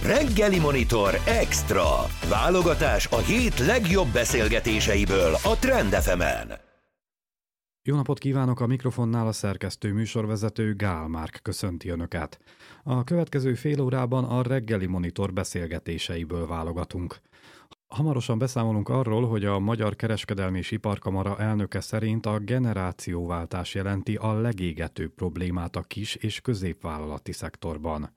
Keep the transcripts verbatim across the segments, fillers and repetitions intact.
Reggeli Monitor Extra. Válogatás a hét legjobb beszélgetéseiből a Trend ef emen. Jó napot kívánok, a mikrofonnál a szerkesztő műsorvezető Gál Márk köszönti Önöket. A következő fél órában a Reggeli Monitor beszélgetéseiből válogatunk. Hamarosan beszámolunk arról, hogy a Magyar Kereskedelmi és Iparkamara elnöke szerint a generációváltás jelenti a legégetőbb problémát a kis- és középvállalati szektorban.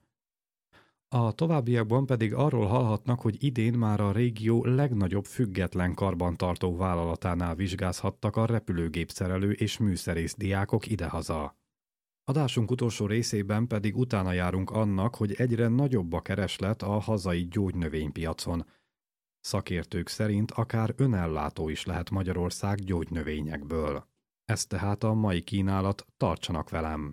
A továbbiakban pedig arról hallhatnak, hogy idén már a régió legnagyobb független karbantartó vállalatánál vizsgázhattak a repülőgépszerelő és műszerész diákok idehaza. Adásunk utolsó részében pedig utána járunk annak, hogy egyre nagyobb a kereslet a hazai gyógynövénypiacon. Szakértők szerint akár önellátó is lehet Magyarország gyógynövényekből. Ez tehát a mai kínálat, tartsanak velem!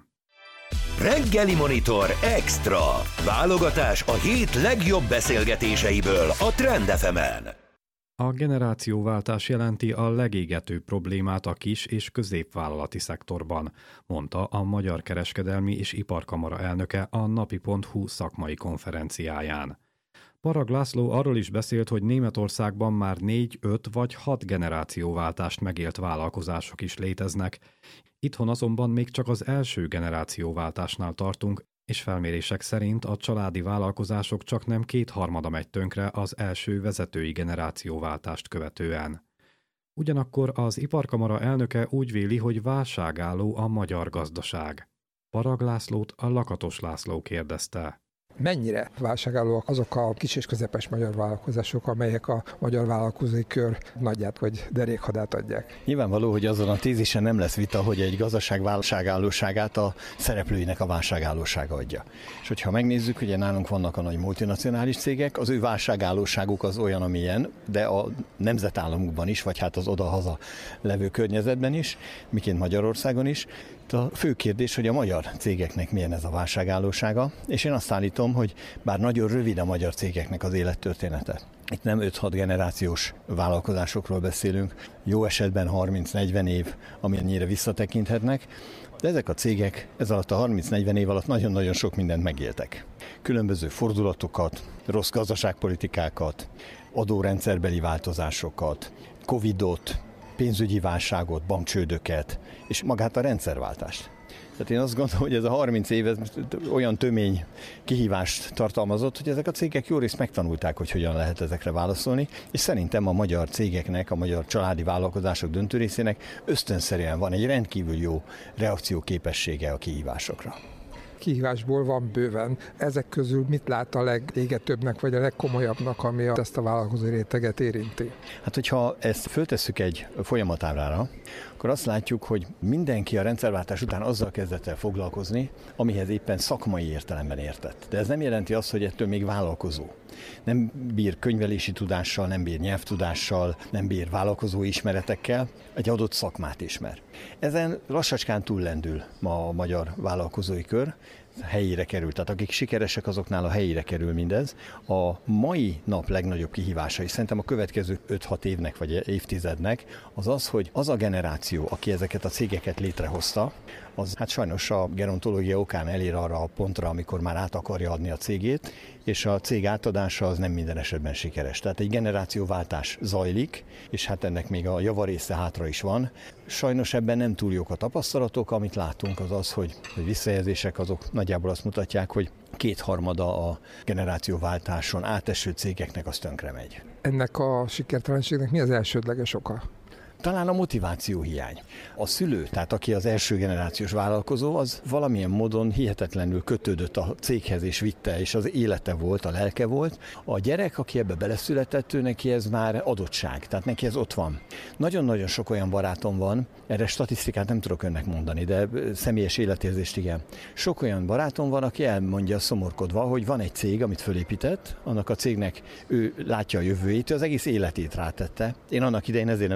Reggeli Monitor Extra. Válogatás a hét legjobb beszélgetéseiből a Trend ef emen. A generációváltás jelenti a legégetőbb problémát a kis- és középvállalati szektorban, mondta a Magyar Kereskedelmi és Iparkamara elnöke a napi pont hu szakmai konferenciáján. Parag László arról is beszélt, hogy Németországban már négy, öt vagy hat generációváltást megélt vállalkozások is léteznek. Itthon azonban még csak az első generációváltásnál tartunk, és felmérések szerint a családi vállalkozások csak nem kétharmada megy tönkre az első vezetői generációváltást követően. Ugyanakkor az Iparkamara elnöke úgy véli, hogy válságálló a magyar gazdaság. Parag Lászlót a Lakatos László kérdezte. Mennyire válságállóak azok a kis és közepes magyar vállalkozások, amelyek a magyar vállalkozói kör nagyját vagy derékhadát adják? Nyilvánvaló, hogy azon a tézisen nem lesz vita, hogy egy gazdaság válságállóságát a szereplőinek a válságállósága adja. És hogyha megnézzük, ugye nálunk vannak a nagy multinacionális cégek, az ő válságállóságuk az olyan, amilyen, de a nemzetállamukban is, vagy hát az oda-haza levő környezetben is, miként Magyarországon is. A fő kérdés, hogy a magyar cégeknek milyen ez a válságállósága, és én azt állítom, hogy bár nagyon rövid a magyar cégeknek az élettörténete. Itt nem öt-hat generációs vállalkozásokról beszélünk, jó esetben harminc-negyven év, amennyire visszatekinthetnek, de ezek a cégek ez alatt a harminc-negyven év alatt nagyon-nagyon sok mindent megéltek. Különböző fordulatokat, rossz gazdaságpolitikákat, adórendszerbeli változásokat, Covidot, pénzügyi válságot, bankcsődöket, és magát a rendszerváltást. Tehát én azt gondolom, hogy ez a harminc év ez olyan tömény kihívást tartalmazott, hogy ezek a cégek jó részt megtanulták, hogy hogyan lehet ezekre válaszolni, és szerintem a magyar cégeknek, a magyar családi vállalkozások döntő részének ösztönszerűen van egy rendkívül jó reakcióképessége a kihívásokra. Kihívásból van bőven. Ezek közül mit lát a legégetőbbnek, vagy a legkomolyabbnak, ami ezt a vállalkozói réteget érinti? Hát, hogyha ezt föltesszük egy folyamatábrára, akkor azt látjuk, hogy mindenki a rendszerváltás után azzal kezdett el foglalkozni, amihez éppen szakmai értelemben értett. De ez nem jelenti azt, hogy ettől még vállalkozó. Nem bír könyvelési tudással, nem bír nyelvtudással, nem bír vállalkozói ismeretekkel, egy adott szakmát ismer. Ezen lassacskán túllendül ma a magyar vállalkozói kör, helyére kerül. Tehát akik sikeresek, azoknál a helyére kerül mindez. A mai nap legnagyobb kihívása, és szerintem a következő öt-hat évnek vagy évtizednek, az az, hogy az a generáció, aki ezeket a cégeket létrehozta, az hát sajnos a gerontológia okán elér arra a pontra, amikor már át akarja adni a cégét, és a cég átadása az nem minden esetben sikeres. Tehát egy generációváltás zajlik, és hát ennek még a javarésze hátra is van. Sajnos ebben nem túl jók a tapasztalatok, amit látunk az az, hogy a visszajelzések azok nagyjából azt mutatják, hogy kétharmada a generációváltáson áteső cégeknek az tönkre megy. Ennek a sikertelenségnek mi az elsődleges oka? Talán a motiváció hiány. A szülő, tehát aki az első generációs vállalkozó, az valamilyen módon hihetetlenül kötődött a céghez és vitte, és az élete volt, a lelke volt. A gyerek, aki ebbe beleszületett, ő neki ez már adottság, tehát neki ez ott van. Nagyon-nagyon sok olyan barátom van, erre statisztikát nem tudok önnek mondani, de személyes életérzést igen. Sok olyan barátom van, aki elmondja szomorkodva, hogy van egy cég, amit fölépített, annak a cégnek ő látja a jövőjét, ő az egész életét rátette. Én annak idején ezért neveztem Parra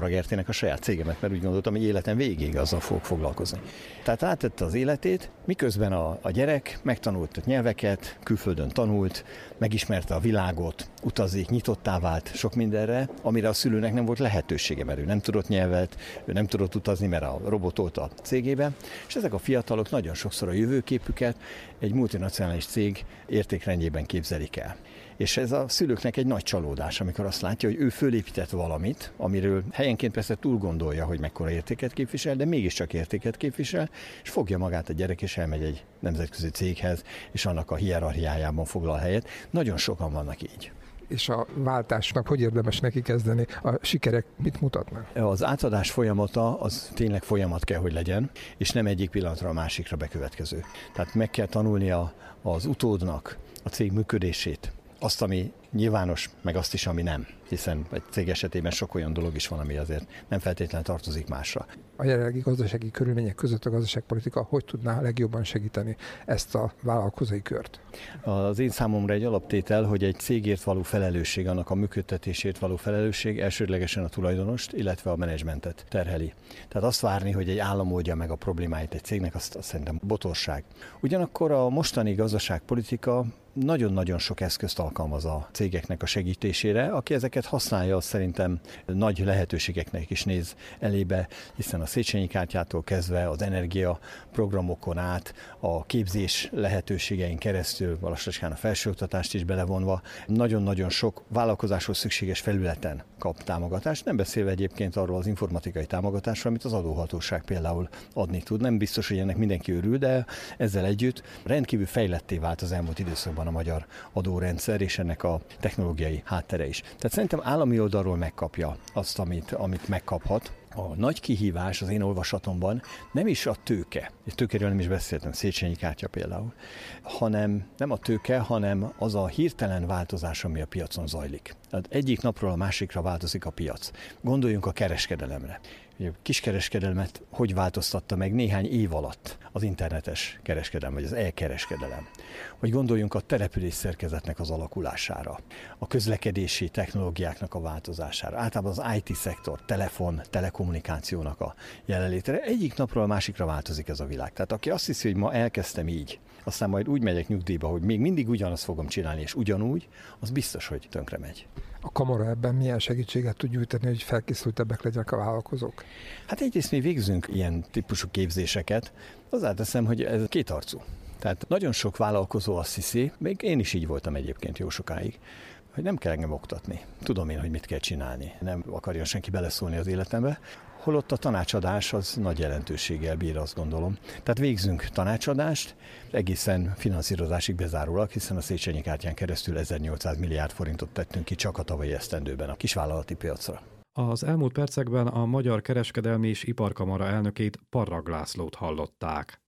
Gertének a saját cégemet, mert úgy gondoltam, hogy életem végéig azzal fogok foglalkozni. Tehát átette az életét, miközben a, a gyerek megtanult a nyelveket, külföldön tanult, megismerte a világot, utazik, nyitottá vált sok mindenre, amire a szülőnek nem volt lehetősége, mert ő nem tudott nyelvet, ő nem tudott utazni, mert a robotolt a cégébe, és ezek a fiatalok nagyon sokszor a jövőképüket egy multinacionális cég értékrendjében képzelik el. És ez a szülőknek egy nagy csalódás, amikor azt látja, hogy ő fölépített valamit, amiről helyenként persze túl gondolja, hogy mekkora értéket képvisel, de mégiscsak értéket képvisel, és fogja magát a gyerek, és elmegy egy nemzetközi céghez, és annak a hierarchiájában foglal helyet. Nagyon sokan vannak így. És a váltásnak hogy érdemes neki kezdeni? A sikerek mit mutatnak? Az átadás folyamata az tényleg folyamat kell, hogy legyen, és nem egyik pillanatra a másikra bekövetkező. Tehát meg kell tanulnia az utódnak a cég működését, azt, ami nyilvános, meg azt is, ami nem, hiszen egy cég esetében sok olyan dolog is van, ami azért nem feltétlenül tartozik másra. A jelenlegi gazdasági körülmények között a gazdaságpolitika hogy tudná legjobban segíteni ezt a vállalkozói kört? Az én számomra egy alaptétel, hogy egy cégért való felelősség, annak a működtetésért való felelősség elsődlegesen a tulajdonost, illetve a menedzsmentet terheli. Tehát azt várni, hogy egy állam oldja meg a problémáit egy cégnek, azt, azt szerintem botorság. Ugyanakkor a mostani gazdaságpolitika nagyon-nagyon sok eszközt alkalmaz a cégeknek a segítésére. Aki ezeket használja, az szerintem nagy lehetőségeknek is néz elébe, hiszen a Széchenyi kártyától kezdve az energiaprogramokon át, a képzés lehetőségein keresztül, lassacskán a felsőoktatást is belevonva, nagyon-nagyon sok vállalkozáshoz szükséges felületen kap támogatást, nem beszélve egyébként arról az informatikai támogatásról, amit az adóhatóság például adni tud. Nem biztos, hogy ennek mindenki örül, de ezzel együtt rendkívül fejletté vált az elmúlt időszakban a magyar adórendszer és ennek a technológiai háttere is. Tehát szerintem állami oldalról megkapja azt, amit, amit megkaphat. A nagy kihívás az én olvasatomban nem is a tőke, és tőkéről nem is beszéltem, Széchenyi kártya például, hanem nem a tőke, hanem az a hirtelen változás, ami a piacon zajlik. Tehát egyik napról a másikra változik a piac. Gondoljunk a kereskedelemre. A kiskereskedelmet hogy változtatta meg néhány év alatt az internetes kereskedelem, vagy az e-kereskedelem. Vagy gondoljunk a település szerkezetnek az alakulására, a közlekedési technológiáknak a változására, általában az i té szektor, telefon, telekommunikációnak a jelenlétre. Egyik napról a másikra változik ez a világ. Tehát aki azt hiszi, hogy ma elkezdtem így, aztán majd úgy megyek nyugdíjba, hogy még mindig ugyanazt fogom csinálni, és ugyanúgy, az biztos, hogy tönkre megy. A kamara ebben milyen segítséget tud nyújtani, hogy felkészültebbek legyenek a vállalkozók? Hát egyrészt mi végzünk ilyen típusú képzéseket, hozzáteszem, hogy ez kétarcú. Tehát nagyon sok vállalkozó azt hiszi, még én is így voltam egyébként jó sokáig, hogy nem kell engem oktatni. Tudom én, hogy mit kell csinálni. Nem akarja senki beleszólni az életembe. Holott a tanácsadás az nagy jelentőséggel bír, azt gondolom. Tehát végzünk tanácsadást, egészen finanszírozásig bezárólag, hiszen a Széchenyi kártyán keresztül ezernyolcszáz milliárd forintot tettünk ki csak a tavalyi esztendőben a kisvállalati piacra. Az elmúlt percekben a Magyar Kereskedelmi és Iparkamara elnökét, Parrag Lászlót hallották.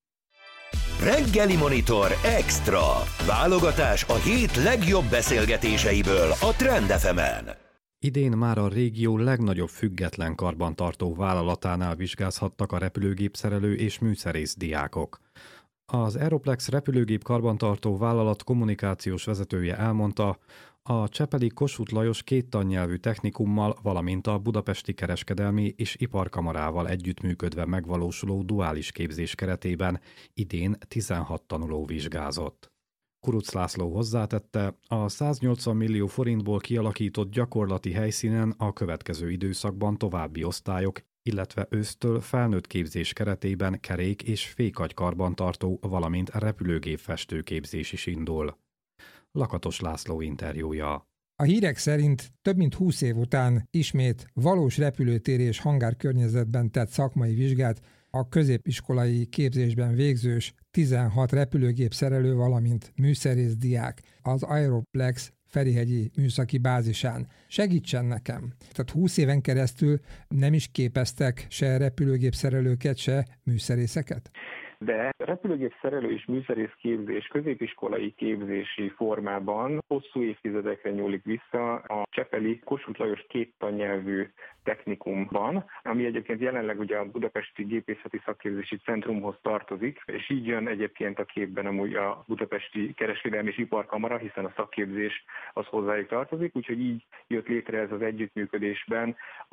Reggeli Monitor Extra. Válogatás a hét legjobb beszélgetéseiből a Trend ef emen. Idén már a régió legnagyobb független karbantartó vállalatánál vizsgázhattak a repülőgépszerelő és műszerész diákok. Az Aeroplex repülőgép karbantartó vállalat kommunikációs vezetője elmondta, a csepeli Kossuth Lajos két tannyelvű technikummal, valamint a budapesti kereskedelmi és iparkamarával együttműködve megvalósuló duális képzés keretében idén tizenhat tanuló vizsgázott. Kuruc László hozzátette, a száznyolcvan millió forintból kialakított gyakorlati helyszínen a következő időszakban további osztályok, illetve ősztől felnőtt képzés keretében kerék- és fékagy karbantartó, valamint repülőgép festőképzés is indul. Lakatos László interjúja. A hírek szerint több mint húsz év után ismét valós repülőtér és hangár környezetben tett szakmai vizsgát a középiskolai képzésben végzős tizenhat repülőgép szerelő, valamint műszerész diák az Aeroplex Ferihegyi műszaki bázisán. Segítsen nekem! Tehát húsz éven keresztül nem is képeztek se repülőgép szerelőket, se műszerészeket? De repülőgép szerelő és műszerész képzés középiskolai képzési formában hosszú évtizedekre nyúlik vissza a csepeli Kossuth Lajos két tannyelvű technikumban, ami egyébként jelenleg ugye a Budapesti Gépészeti Szakképzési Centrumhoz tartozik, és így jön egyébként a képben amúgy a Budapesti Kereskedelmi és Iparkamara, hiszen a szakképzés az hozzájuk tartozik, úgyhogy így jött létre ez az együttműködésben az,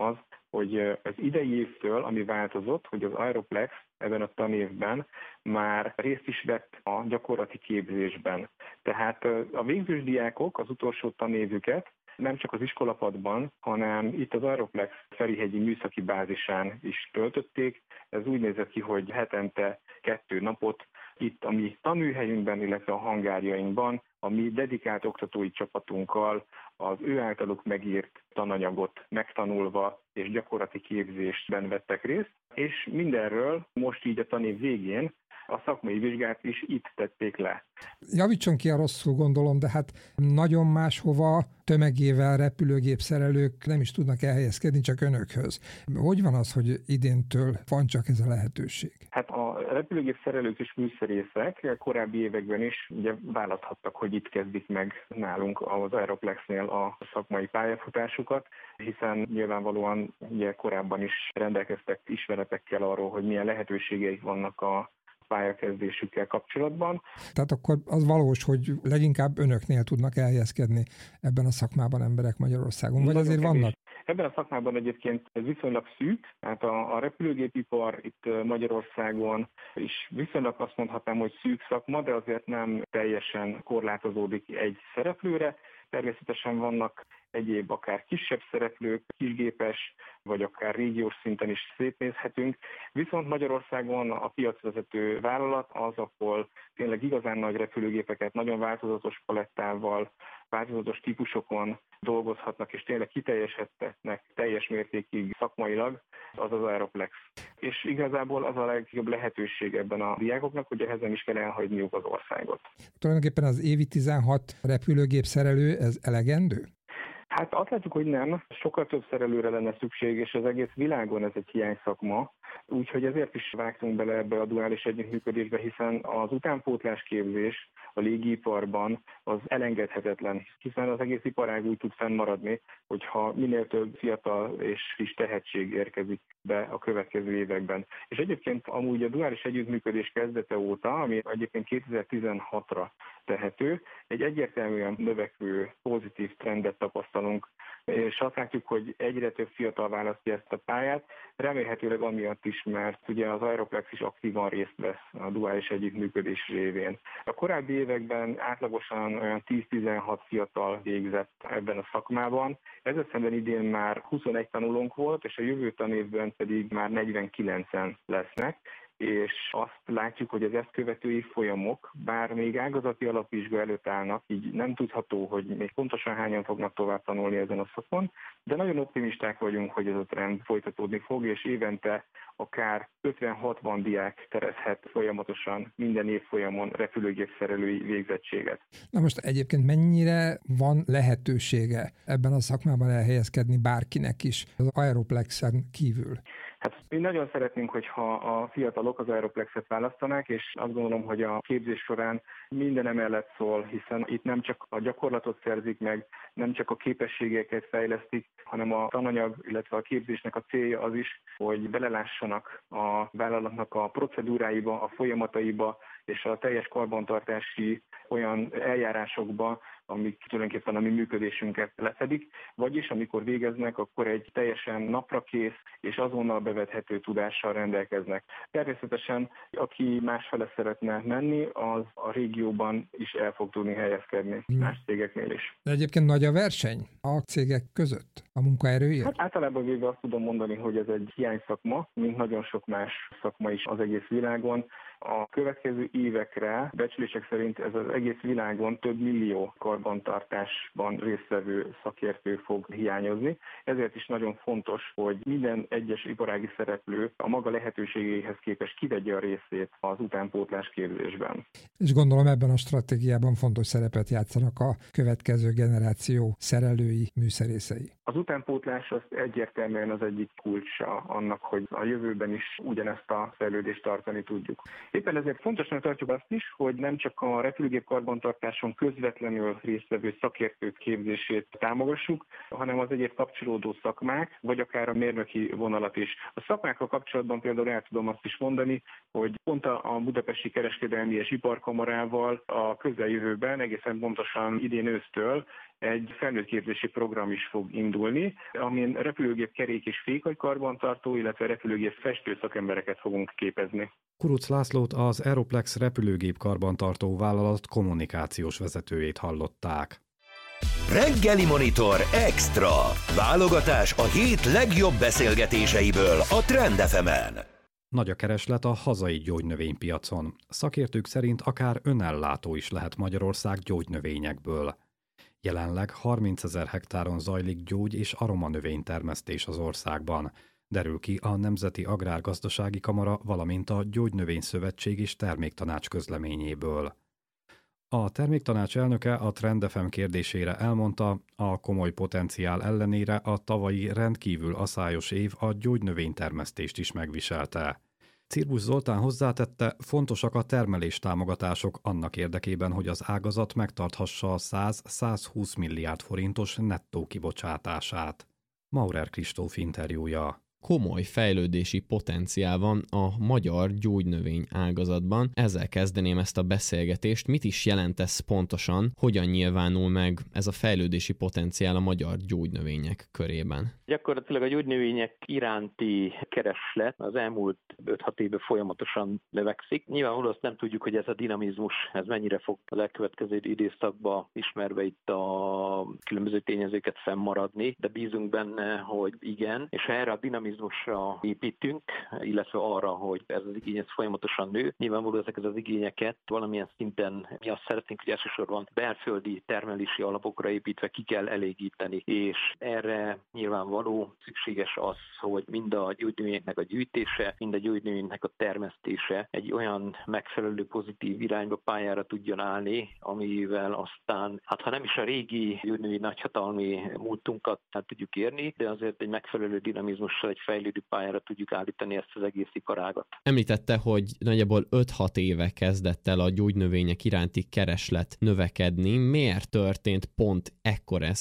hogy az idei évtől, ami változott, hogy az Aeroplex ebben a tanévben már részt is vett a gyakorlati képzésben. Tehát a végzős diákok az utolsó tanévüket nem csak az iskolapadban, hanem itt az Aeroplex Ferihegyi műszaki bázisán is töltötték. Ez úgy nézett ki, hogy hetente kettő napot itt a mi tanműhelyünkben, illetve a hangárjainkban, a mi dedikált oktatói csapatunkkal az ő általuk megírt tananyagot megtanulva és gyakorlati képzésben vettek részt, és mindenről most így a tanév végén a szakmai vizsgát is itt tették le. Javítson ki, a rosszul gondolom, de hát nagyon máshova tömegével repülőgépszerelők nem is tudnak elhelyezkedni, csak önökhöz. Hogy van az, hogy idéntől van csak ez a lehetőség? Hát a repülőgépszerelők és műszerészek korábbi években is ugye választhattak, hogy itt kezdik meg nálunk az Aeroplexnél a szakmai pályafutásukat, hiszen nyilvánvalóan ugye korábban is rendelkeztek ismeretekkel arról, hogy milyen lehetőségeik vannak a pályakezdésükkel kapcsolatban. Tehát akkor az valós, hogy leginkább önöknél tudnak elhelyezkedni ebben a szakmában emberek Magyarországon, vagy azért vannak? Ebben a szakmában egyébként ez viszonylag szűk, tehát a, a repülőgépipar itt Magyarországon is viszonylag azt mondhatnám, hogy szűk szakma, de azért nem teljesen korlátozódik egy szereplőre. Természetesen vannak egyéb akár kisebb szereplők, kisgépes, vagy akár régiós szinten is szétnézhetünk. Viszont Magyarországon a piacvezető vállalat az, ahol tényleg igazán nagy repülőgépeket nagyon változatos palettával, változatos típusokon dolgozhatnak, és tényleg kiteljesedhetnek teljes mértékig szakmailag, az az Aeroplex. És igazából az a legjobb lehetőség ebben a diákoknak, hogy ehhez nem is kell elhagyniuk az országot. Tulajdonképpen az évi tizenhat repülőgép szerelő, ez elegendő? Hát azt látjuk, hogy nem. Sokkal több szerelőre lenne szükség, és az egész világon ez egy hiányszakma. Úgyhogy ezért is vágtunk bele ebbe a duális együttműködésbe, hiszen az utánpótlás képzés a légiiparban az elengedhetetlen, hiszen az egész iparág úgy tud fennmaradni, hogyha minél több fiatal és friss tehetség érkezik be a következő években. És egyébként amúgy a duális együttműködés kezdete óta, ami egyébként kétezer-tizenhatra tehető, egy egyértelműen növekvő pozitív trendet tapasztalunk, és azt látjuk, hogy egyre több fiatal választja ezt a pályát, remélhetőleg amiatt is, mert ugye az Aeroplex is aktívan részt vesz a duális együttműködés révén. A korábbi években átlagosan olyan tíz-tizenhat fiatal végzett ebben a szakmában, ezzel szemben idén már huszonegy tanulónk volt, és a jövő tanévben pedig már negyvenkilencen lesznek, és azt látjuk, hogy az ezt követő folyamok, bár még ágazati alapvizsga előtt állnak, így nem tudható, hogy még pontosan hányan fognak tovább tanulni ezen a szakon, de nagyon optimisták vagyunk, hogy ez a trend folytatódni fog, és évente akár ötven-hatvan diák terezhet folyamatosan minden évfolyamon repülőgépszerelői végzettséget. Na most egyébként mennyire van lehetősége ebben a szakmában elhelyezkedni bárkinek is az Aeroplexen kívül? Hát mi nagyon szeretnénk, hogyha a fiatalok az Aeroplexet választanák, és azt gondolom, hogy a képzés során minden emellett szól, hiszen itt nem csak a gyakorlatot szerzik meg, nem csak a képességeket fejlesztik, hanem a tananyag, illetve a képzésnek a célja az is, hogy belelássanak a vállalatnak a procedúráiba, a folyamataiba, és a teljes karbantartási olyan eljárásokba, amik tulajdonképpen a mi működésünket lefedik, vagyis amikor végeznek, akkor egy teljesen naprakész és azonnal bevethető tudással rendelkeznek. Természetesen, aki másfele szeretne menni, az a régióban is el fog tudni helyezkedni hmm. más cégeknél is. De egyébként nagy a verseny a cégek között, a munkaerőért? Hát általában végül azt tudom mondani, hogy ez egy hiányszakma, mint nagyon sok más szakma is az egész világon. A következő évekre becslések szerint ez az egész világon több millió karbantartásban résztvevő szakértő fog hiányozni. Ezért is nagyon fontos, hogy minden egyes iparági szereplő a maga lehetőségeihez képest kivegye a részét az utánpótlás képzésben. És gondolom ebben a stratégiában fontos szerepet játszanak a következő generáció szerelői, műszerészei. Az utánpótlás az egyértelműen az egyik kulcsa annak, hogy a jövőben is ugyanezt a fejlődést tartani tudjuk. Éppen ezért fontosnak tartjuk azt is, hogy nem csak a repülőgép karbantartáson közvetlenül résztvevő szakértők képzését támogassuk, hanem az egyéb kapcsolódó szakmák, vagy akár a mérnöki vonalat is. A szakmákkal kapcsolatban például el tudom azt is mondani, hogy pont a Budapesti Kereskedelmi és Iparkamarával a közeljövőben, egészen pontosan idén ősztől egy felnőttképzési program is fog indulni, amin repülőgép kerék és fékhagykarbantartó, illetve repülőgép festő szakembereket fogunk képezni. Kuruc Lászlót, az Aeroplex repülőgép karbantartó vállalat kommunikációs vezetőjét hallották. Reggeli Monitor Extra. Válogatás a hét legjobb beszélgetéseiből a Trend ef emen. Nagy a kereslet a hazai gyógynövénypiacon. Szakértők szerint akár önellátó is lehet Magyarország gyógynövényekből. Jelenleg harmincezer hektáron zajlik gyógy- és aromanövénytermesztés az országban, derül ki a Nemzeti Agrárgazdasági Kamara, valamint a Gyógynövényszövetség és Terméktanács közleményéből. A Terméktanács elnöke a Trend ef em kérdésére elmondta, a komoly potenciál ellenére a tavalyi rendkívül aszályos év a gyógynövénytermesztést is megviselte. Cirbusz Zoltán hozzátette, fontosak a termeléstámogatások annak érdekében, hogy az ágazat megtarthassa a száz-százhúsz milliárd forintos nettó kibocsátását. Maurer Kristóf interjúja. Komoly fejlődési potenciál van a magyar gyógynövény ágazatban. Ezzel kezdeném ezt a beszélgetést. Mit is jelent ez pontosan? Hogyan nyilvánul meg ez a fejlődési potenciál a magyar gyógynövények körében? Gyakorlatilag a gyógynövények iránti kereslet az elmúlt öt-hat évben folyamatosan növekszik. Nyilvánvalóan azt nem tudjuk, hogy ez a dinamizmus, ez mennyire fog a legkövetkező időszakban ismerve itt a különböző tényezőket fennmaradni, de bízunk benne, hogy igen, és ha erre a dinamizmusra építünk, illetve arra, hogy ez az igény ez folyamatosan nő. Nyilvánvalóan ezeket az igényeket valamilyen szinten mi azt szeretnénk, hogy elsősorban belföldi termelési alapokra építve ki kell elégíteni, és erre nyilvánvaló szükséges az, hogy mind a gyógynövényeknek a gyűjtése, mind a gyógynövényeknek a termesztése egy olyan megfelelő pozitív irányba, pályára tudjon állni, amivel aztán, hát ha nem is a régi gyógynövény nagyhatalmi múltunkat hát tudjuk érni, de azért egy megfelelő dinamizmussal egy fejlődő pályára tudjuk állítani ezt az egész iparágat. Említette, hogy nagyjából öt-hat éve kezdett el a gyógynövények iránti kereslet növekedni. Miért történt pont ekkor ez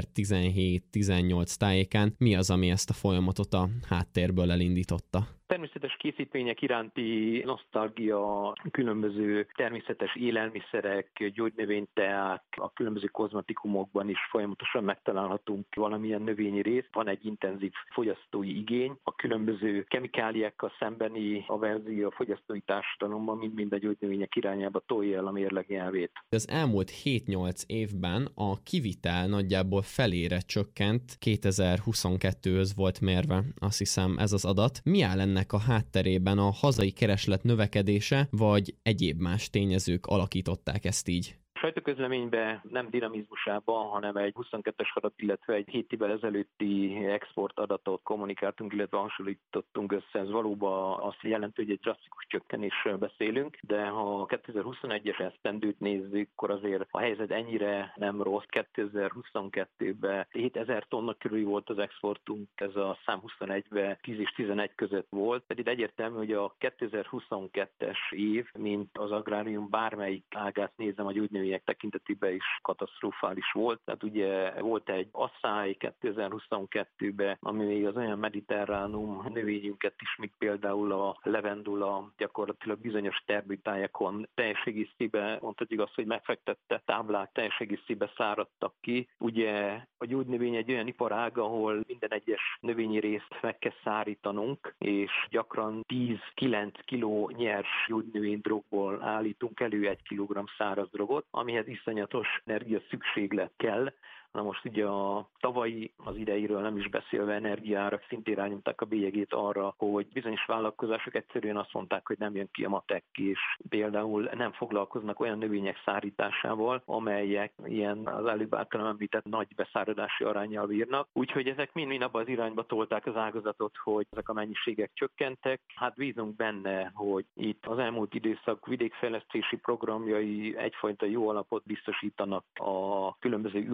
kétezer-tizenhét-tizennyolc tájékán? Mi az, ami ezt a folyamatot a háttérből elindította? Természetes készítmények iránti nosztalgia, különböző természetes élelmiszerek, gyógynövényteák, a különböző kozmetikumokban is folyamatosan megtalálhatunk valamilyen növényi részt. Van egy intenzív fogyasztói igény, a különböző kemikáliákkal szembeni averzió a fogyasztói társadalomban mind-mind a gyógynövények irányába tolja el a mérleg nyelvét. Az elmúlt hét-nyolc évben a kivitel nagyjából felére csökkent, kétezer-huszonkettőhöz volt mérve, azt hiszem ez az adat. Mi áll ennek a hátterében? A hazai kereslet növekedése, vagy egyéb más tényezők alakították ezt így? Sajtóközleményben nem dinamizmusában, hanem egy huszonkettes adat, illetve egy hét évvel ezelőtti export adatot kommunikáltunk, illetve hasonlítottunk össze. Ez valóban azt jelenti, hogy egy drasztikus csökkenésről beszélünk, de ha kétezer-huszonegyes esztendőt nézzük, akkor azért a helyzet ennyire nem rossz. kétezer-huszonkettőben hétezer tonna körül volt az exportunk, ez a szám huszonegyben tíz és tizenegy között volt. Pedig egyértelmű, hogy a kétezer-huszonkettes év, mint az agrárium bármelyik ágát nézem, a gyógynövények tekintetében is katasztrofális volt. Tehát ugye volt egy asszály kétezer-huszonkettőben, ami még az olyan mediterránum növényünket is, mint például a levendula, gyakorlatilag bizonyos termőtájakon teljes egészében, mondhatjuk azt, hogy megfektette táblák teljes egészében száradtak ki. Ugye a gyógynövény egy olyan iparág, ahol minden egyes növényi részt meg kell szárítanunk, és gyakran tíz-kilenc kiló nyers gyógynövénydrogból állítunk elő egy kilogramm száraz drogot, amihez iszonyatos energia szükséglet kell. Na most ugye a tavalyi, az ideiről nem is beszélve energiára szintén rányomták a bélyegét arra, hogy bizonyos vállalkozások egyszerűen azt mondták, hogy nem jön ki a matek, és például nem foglalkoznak olyan növények szárításával, amelyek ilyen az előbb általam említett nagy beszáradási aránnyal bírnak. Úgyhogy ezek mind-mind abban az irányba tolták az ágazatot, hogy ezek a mennyiségek csökkentek. Hát bízunk benne, hogy itt az elmúlt időszak vidékfejlesztési programjai egyfajta jó alapot biztosítanak a különböző ültetvények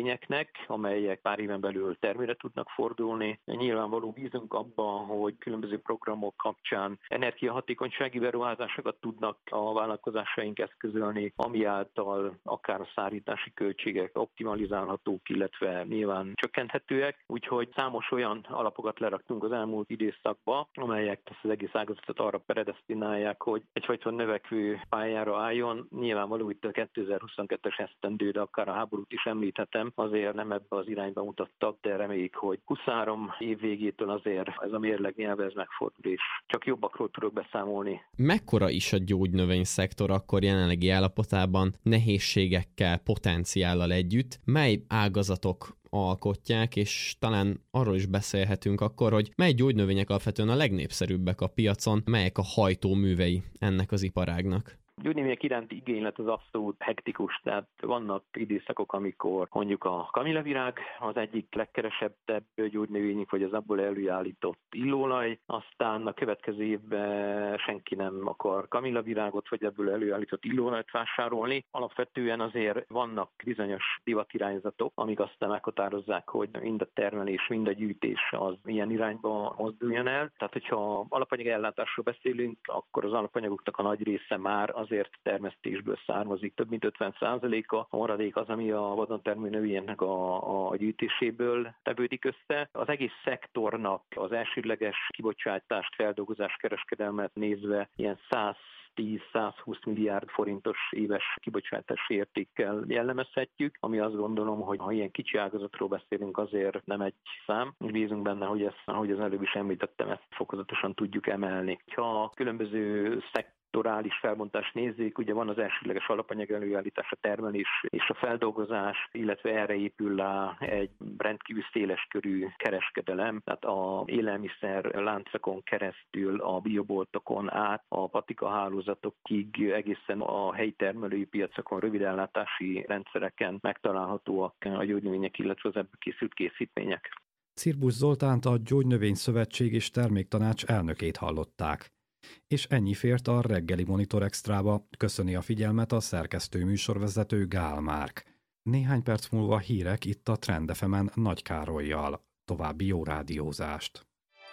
növényeknek, amelyek pár éven belül termére tudnak fordulni. Nyilvánvaló bízunk abban, hogy különböző programok kapcsán energiahatékonysági beruházásokat tudnak a vállalkozásaink eszközölni, ami által akár a szállítási költségek optimalizálhatók, illetve nyilván csökkenthetőek. Úgyhogy számos olyan alapokat leraktunk az elmúlt időszakba, amelyek ezt az egész ágazatot arra predesztinálják, hogy egyfajta növekvő pályára álljon. Nyilvánvaló itt a kétezer-huszonkettes esztendő, de akár a háborút is említhetem, azért nem ebbe az irányba mutattak, de reméljük, hogy huszonhárom év végétől azért ez a mérleg nyelve ez megfordul, és csak jobbakról tudok beszámolni. Mekkora is a gyógynövény szektor akkor jelenlegi állapotában, nehézségekkel, potenciállal együtt? Mely ágazatok alkotják, és talán arról is beszélhetünk akkor, hogy mely gyógynövények alapvetően a legnépszerűbbek a piacon, melyek a hajtóművei ennek az iparágnak? Gyógynövények iránti igénylet az abszolút hektikus, tehát vannak időszakok, amikor mondjuk a kamillavirág az egyik legkeresettebb gyógynövényük, vagy az abból előállított illóolaj, aztán a következő évben senki nem akar kamillavirágot, vagy ebből előállított illóolajat vásárolni. Alapvetően azért vannak bizonyos divatirányzatok, amik aztán meghatározzák, hogy mind a termelés, mind a gyűjtés az ilyen irányba mozduljon el. Tehát, hogyha alapanyag ellátásról beszélünk, akkor az alapanyagoknak a nagy része már azért termesztésből származik, több mint ötven százaléka, a maradék az, ami a vadontermő növényeknek a, a gyűjtéséből tevődik össze. Az egész szektornak az elsődleges kibocsátást, feldolgozás, kereskedelmet nézve ilyen száz tíz-százhúsz milliárd forintos éves kibocsátási értékkel jellemezhetjük, ami azt gondolom, hogy ha ilyen kicsi ágazatról beszélünk, azért nem egy szám. Bízunk benne, hogy ezt, ahogy az előbb is említettem, ezt fokozatosan tudjuk emelni. Ha a különböző szektor torális felbontást nézzük, ugye van az elsődleges alapanyag előállítás, a termelés és a feldolgozás, illetve erre épül rá egy rendkívül széles körű kereskedelem, tehát a élelmiszer láncokon keresztül, a bioboltokon át, a patikahálózatokig, egészen a helyi termelői piacokon, rövidellátási rendszereken megtalálhatóak a gyógynövények, illetve az ebből készült készítmények. Cirbusz Zoltánt, a Gyógynövény Szövetség és Terméktanács elnökét hallották. És ennyi fért a reggeli Monitor Extrába, köszöni a figyelmet a szerkesztő műsorvezető Gál Márk. Néhány perc múlva hírek itt a Trend ef emen Nagy Károllyal. További jó rádiózást!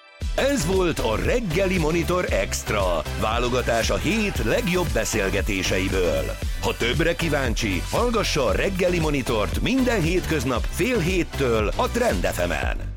Ez volt a reggeli Monitor Extra, válogatás a hét legjobb beszélgetéseiből. Ha többre kíváncsi, hallgassa a reggeli Monitort minden hétköznap fél héttől a Trend ef emen.